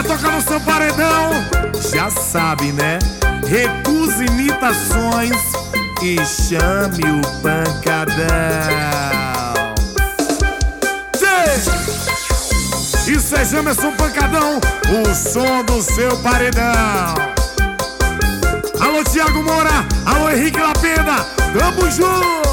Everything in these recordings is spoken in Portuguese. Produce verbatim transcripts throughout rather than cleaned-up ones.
tocar no seu paredão, já sabe, né? Recuse imitações e chame o pancadão. Tchê! Isso é Jamerson Pancadão, o som do seu paredão. Alô, Thiago Moura, alô, Henrique Lapena, tamo junto!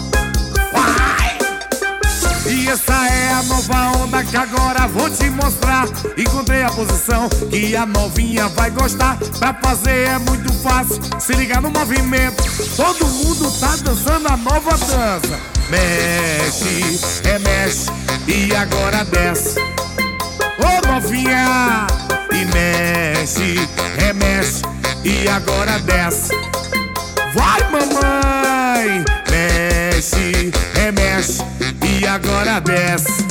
E essa é a nova onda que agora vou te mostrar. Encontrei a posição que a novinha vai gostar. Pra fazer é muito fácil, se ligar no movimento. Todo mundo tá dançando a nova dança. Mexe, remexe e agora desce. Ô novinha, e mexe, remexe e agora desce. Vai mamãe, mexe, remexe e agora desce.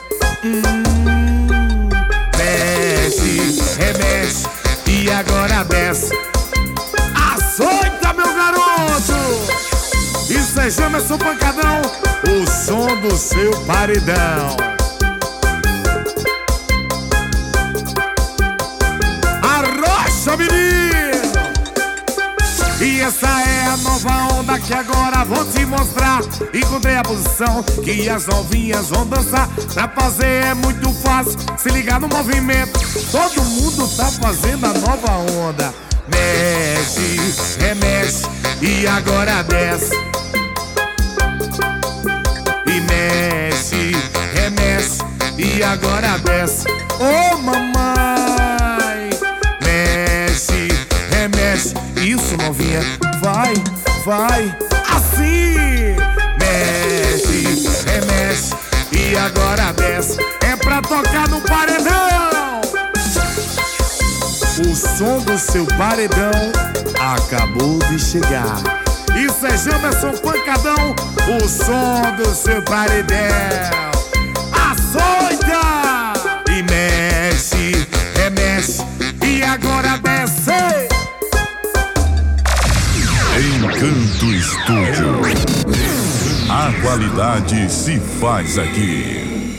Hum, mexe, remexe e agora desce. Açoita, meu garoto! Isso é Jamerson Pancadão, o som do seu paredão. Arrocha, menino! E essa é a nova onda que agora vou te mostrar. Encontrei a posição que as novinhas vão dançar. Pra fazer é muito fácil, se ligar no movimento. Todo mundo tá fazendo a nova onda. Mexe, remexe e agora desce. E mexe, remexe e agora desce. Ô mamãe, mexe, remexe. Isso, novinha, vai, vai, assim. Mexe, remexe e agora desce. É pra tocar no paredão. O som do seu paredão acabou de chegar. Isso é Jamerson Pancadão, o som do seu paredão. Açoita! E mexe, remexe e agora desce. Encanto Estúdio. A qualidade se faz aqui.